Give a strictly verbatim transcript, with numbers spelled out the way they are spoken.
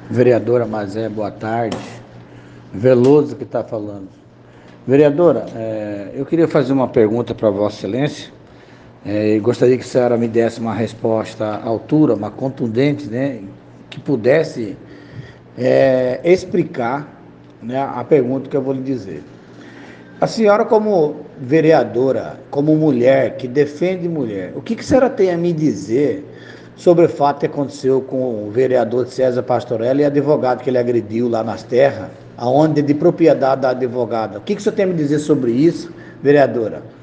Vereadora Mazé, boa tarde. Veloso que está falando. Vereadora, é, eu queria fazer uma pergunta para Vossa Excelência. É, e gostaria que a senhora me desse uma resposta à altura, uma contundente, né, que pudesse é, explicar, né, a pergunta que eu vou lhe dizer. A senhora, como vereadora, como mulher que defende mulher, o que, que a senhora tem a me dizer sobre o fato que aconteceu com o vereador César Pastorella e advogado que ele agrediu lá nas terras, aonde é de propriedade da advogada? O que, que a senhora tem a me dizer sobre isso, vereadora?